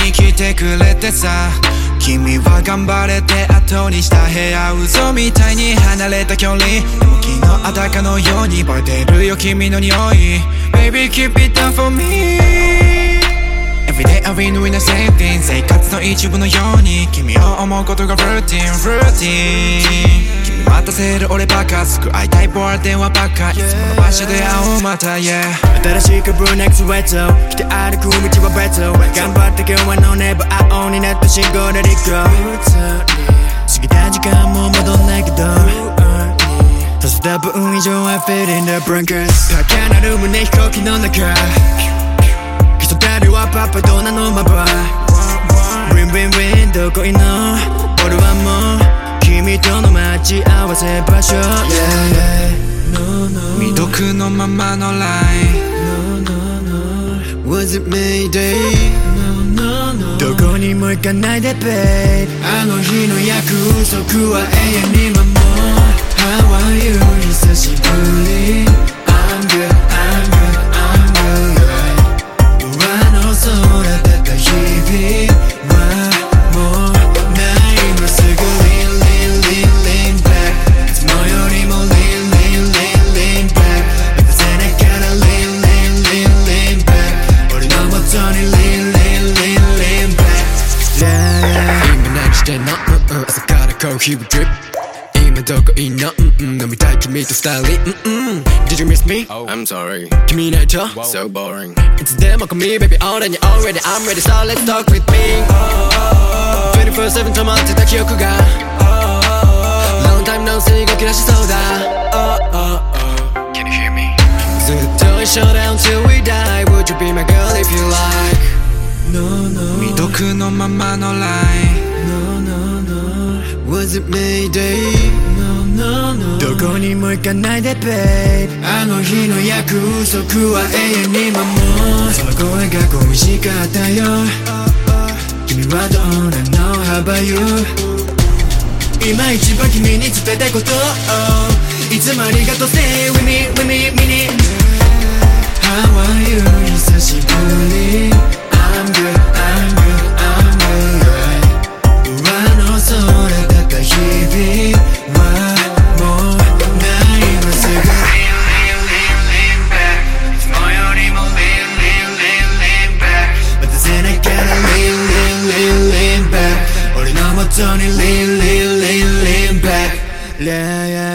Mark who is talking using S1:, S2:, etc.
S1: に来てくれてさ、君は頑張れて後にした部屋、嘘みたいに離れた距離、でも昨日あたかのように覚えてるよ君の匂い。 Baby keep it down for me Everyday I've been doing the same thing 生活の一部のように君を思うことがルーティンルーティン。君待たせる俺ばか救いたいボール電話ばっか、いつもの場所で会おうまた Yeah
S2: 新しい株 Next Retro 来て歩く道は別頑張って今日はのネバ青になった信号で陸過ぎた時間も戻んないけど足した分以上は Fit in the blinkers 高鳴る胸飛行機の中人たりはパパドナのまば Win win win どこいの俺はもう君との待ち合わせ場所
S1: 未読のままの LINE
S2: Was it Mayday?どこにも行かないで Babe あの日の約束は永遠に守る How are you? 久しぶり I'm good, I'm good, I'm good 上の空出た日々はもうない今すぐ Lean, lean, lean, lean back いつもよりも Lean, lean, lean, lean back 目指せないから Lean, lean, lean, lean back 俺のもとに Lean, lean, lean, lean back Yeah 今何してんの朝からコーヒーをドリップ今どこいんの飲みたい君と二人Did you miss me?
S3: Oh, I'm sorry
S2: 君いないと
S3: So boring
S2: いつでも call me baby already already I'm ready so let's talk with me 24/7 止まってた記憶が Long time no see 動き出しそうだ
S3: Can you hear me?
S2: ずっと一緒だ until we die Would you be my girl if you like? No no
S1: 未読のままの LINE
S2: No no no Was it Mayday? No no no どこにも行かないで Babe あの日の約束は永遠に守るその声が恋しかったよ君はどんなの How about you? 今一番君に伝えたいこといつもありがとう Say with me, with me, with me How are you? 久しぶり I'm good, I'm good, I'm good 上の空だった日々はもうない今すぐ Lean, lean, lean, lean back いつもよりも Lean, lean, lean, lean back 待たせないから Lean, lean, lean, lean back 俺のもとに Lean, lean, lean, lean back Yeah, yeah